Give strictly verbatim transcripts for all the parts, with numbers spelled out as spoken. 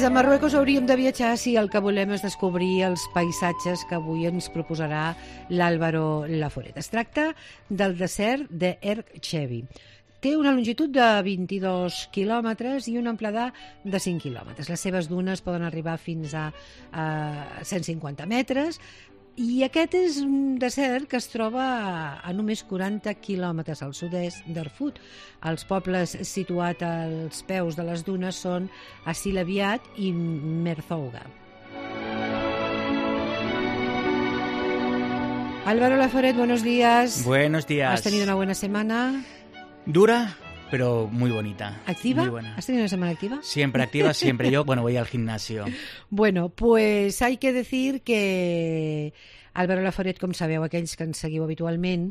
a Marruecos hauríem de viatjar si el que volem és descobrir els paisatges que avui ens proposarà l'Álvaro Laforet. Es tracta del desert d'Erchevy. Té una longitud de vint-i-dos quilòmetres i una amplada de cinc quilòmetres. Les seves dunes poden arribar fins a, a cent cinquanta metres. I aquest és un desert que es troba a només quaranta quilòmetres al sud-est d'Erfoud. Els pobles situats als peus de les dunes són Asilabiat i Merzouga. Álvaro Laforet, buenos días. Buenos días. ¿Has tenido una buena semana? Dura, pero muy bonita. ¿Activa? Muy buena. ¿Has tenido una semana activa? Siempre activa, siempre. Yo, bueno, voy al gimnasio. Bueno, pues hay que decir que Álvaro Laforet, com sabeu, aquells que ens seguiu habitualment,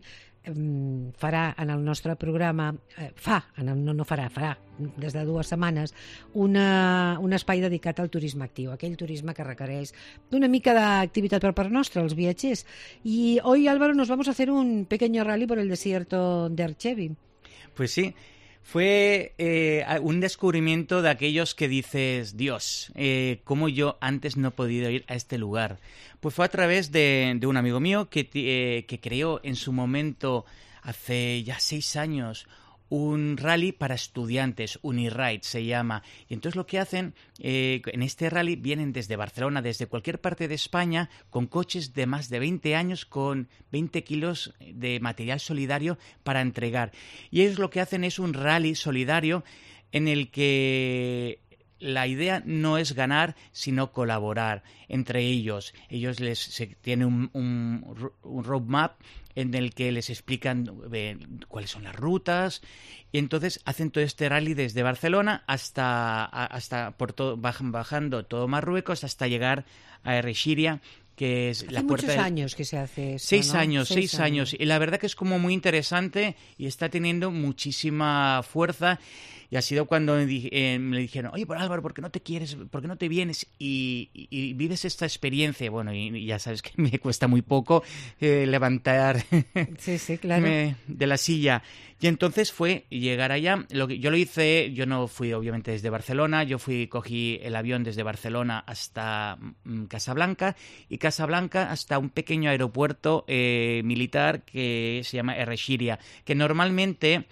farà en el nostre programa, eh, fa, en el, no, no farà, farà des de dues setmanes, una, un espai dedicat al turisme actiu, aquell turisme que requereix d'una mica d'activitat per part nostra, els viatgers. Y hoy, Álvaro, nos vamos a hacer un pequeño rally por el desierto de Erchevy. Pues sí. Fue eh, un descubrimiento de aquellos que dices, Dios, eh, ¿cómo yo antes no he podido ir a este lugar? Pues fue a través de, de un amigo mío que, eh, que creó en su momento, hace ya seis años, un rally para estudiantes, Uniride se llama. Y entonces lo que hacen, eh, en este rally vienen desde Barcelona, desde cualquier parte de España, con coches de más de veinte años, con veinte kilos de material solidario para entregar. Y ellos lo que hacen es un rally solidario en el que la idea no es ganar, sino colaborar entre ellos. Ellos les se, tienen un, un, un roadmap en el que les explican eh, cuáles son las rutas, y entonces hacen todo este rally desde Barcelona hasta, hasta por todo, bajando todo Marruecos hasta llegar a Erechira, que es hace la puerta muchos del... años que se hace esto, Seis ¿no? años, seis, seis años. años. Y la verdad que es como muy interesante y está teniendo muchísima fuerza. Y ha sido cuando me, di, eh, me dijeron, oye, pero Álvaro, ¿por qué no te quieres, por qué no te vienes y, y, y vives esta experiencia? Bueno, y, y ya sabes que me cuesta muy poco eh, levantar sí, sí, claro. me, de la silla. Y entonces fue llegar allá. Lo que, yo lo hice, yo no fui obviamente desde Barcelona, yo fui, cogí el avión desde Barcelona hasta mm, Casablanca, y Casablanca hasta un pequeño aeropuerto eh, militar que se llama Erechira, que normalmente...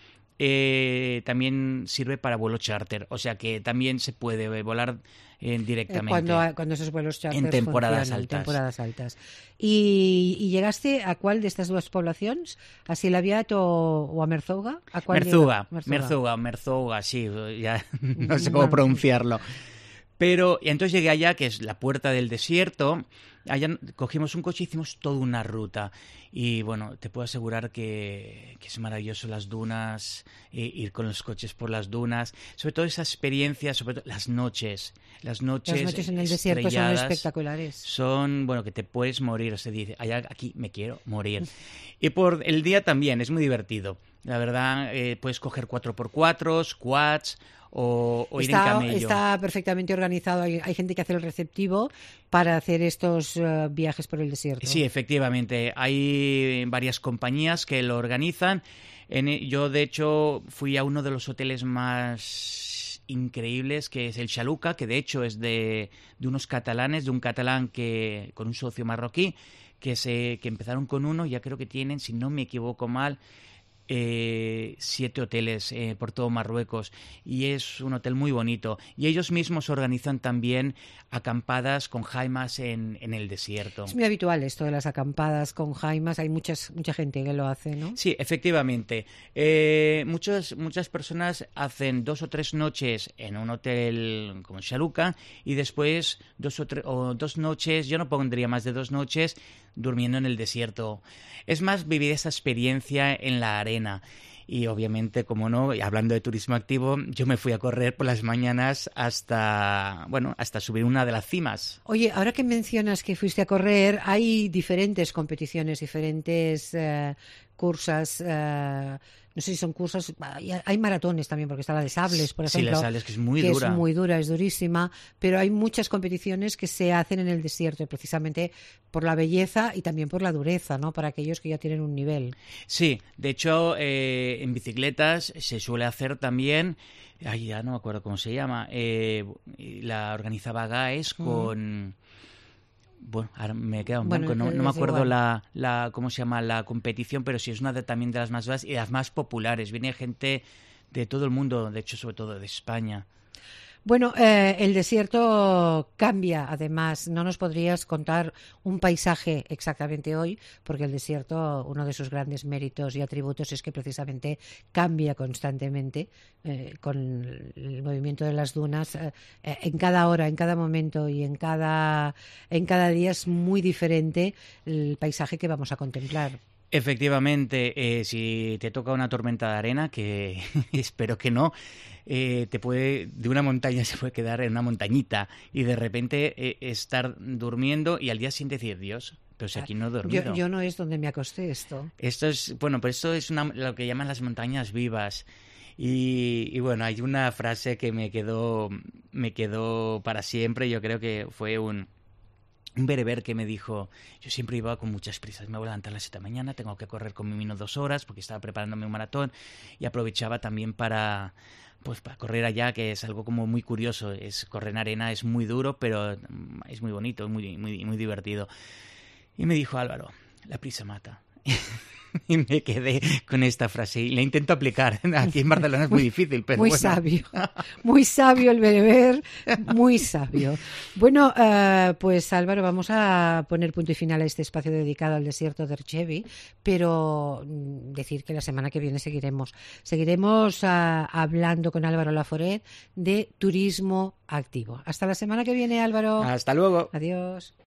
Eh, también sirve para vuelo charter, o sea que también se puede volar eh, directamente. Cuando, cuando esos vuelos charter en temporadas funcionan, altas. En temporadas altas. ¿Y, ¿Y llegaste a cuál de estas dos poblaciones? ¿A Asilabiat o, o a Merzouga? ¿A cuál Merzouga, Merzouga, Merzouga, Merzouga, sí, ya no sé cómo pronunciarlo. Pero y entonces llegué allá, que es la puerta del desierto. Allá cogimos un coche y hicimos toda una ruta. Y bueno, te puedo asegurar que, que es maravilloso las dunas, eh, ir con los coches por las dunas. Sobre todo esa experiencia, sobre todo las noches. Las noches, las noches en el desierto son espectaculares. Son, bueno, que te puedes morir. O sea, dice, allá aquí me quiero morir. Y por el día también, es muy divertido. La verdad, eh, puedes coger cuatro por cuatro, quads... O, o ir está, en camello. Está perfectamente organizado. Hay, hay gente que hace el receptivo para hacer estos uh, viajes por el desierto. Sí, efectivamente. Hay varias compañías que lo organizan. En, yo, de hecho, fui a uno de los hoteles más increíbles, que es el Chaluca, que de hecho es de, de unos catalanes, de un catalán que con un socio marroquí, que, se, que empezaron con uno, ya creo que tienen, si no me equivoco mal, Eh, siete hoteles eh, por todo Marruecos, y es un hotel muy bonito, y ellos mismos organizan también acampadas con jaimas en, en el desierto. Es muy habitual esto de las acampadas con jaimas, hay muchas, mucha gente que lo hace, ¿no? Sí, efectivamente. Eh, muchas, muchas personas hacen dos o tres noches en un hotel como Chaluca y después dos o, tre- o dos noches, yo no pondría más de dos noches, durmiendo en el desierto. Es más vivir esa experiencia en la arena. Y obviamente, como no, hablando de turismo activo, yo me fui a correr por las mañanas hasta, bueno, hasta subir una de las cimas. Oye, ahora que mencionas que fuiste a correr, hay diferentes competiciones, diferentes eh, cursas eh, no sé si son cursos, hay, hay maratones también, porque está la de sables, por Sí, ejemplo. la de sables, que es muy que dura. es muy dura, es durísima, pero hay muchas competiciones que se hacen en el desierto, precisamente por la belleza y también por la dureza, ¿no? Para aquellos que ya tienen un nivel. Sí, de hecho, eh, en bicicletas se suele hacer también, ay, ya no me acuerdo cómo se llama, eh, la organizaba Gaes con... Bueno, ahora me he quedado en Bueno, blanco, no, es no me acuerdo igual. la, la, ¿cómo se llama? La competición, pero sí es una de, también de las más duras y de las más populares. Viene gente de todo el mundo, de hecho, sobre todo de España. Bueno, eh, el desierto cambia, además. No nos podrías contar un paisaje exactamente hoy, porque el desierto, uno de sus grandes méritos y atributos es que precisamente cambia constantemente eh, con el movimiento de las dunas. Eh, eh, en cada hora, en cada momento y en cada, en cada día es muy diferente el paisaje que vamos a contemplar. Efectivamente, eh, si te toca una tormenta de arena, que espero que no, eh, te puede, de una montaña se puede quedar en una montañita y de repente eh, estar durmiendo y al día siguiente decir, Dios, pero si aquí no he dormido. Yo, yo no es donde me acosté esto. Esto es, bueno, pero esto es una, lo que llaman las montañas vivas. Y, y bueno, hay una frase que me quedó, me quedó para siempre, yo creo que fue un... Un bereber que me dijo, yo siempre iba con muchas prisas, me voy a levantar a las siete de la mañana, tengo que correr con mi mino dos horas porque estaba preparándome un maratón y aprovechaba también para, pues, para correr allá, que es algo como muy curioso, es correr en arena, es muy duro, pero es muy bonito, muy, muy, muy divertido. Y me dijo, Álvaro, la prisa mata. Y me quedé con esta frase y la intento aplicar. Aquí en Barcelona es muy, muy difícil, pero muy bueno. sabio, muy sabio el bereber, muy sabio. Bueno, uh, pues Álvaro, vamos a poner punto y final a este espacio dedicado al desierto de Erchevi, pero decir que la semana que viene seguiremos, seguiremos uh, hablando con Álvaro Laforet de turismo activo. Hasta la semana que viene, Álvaro. Hasta luego. Adiós.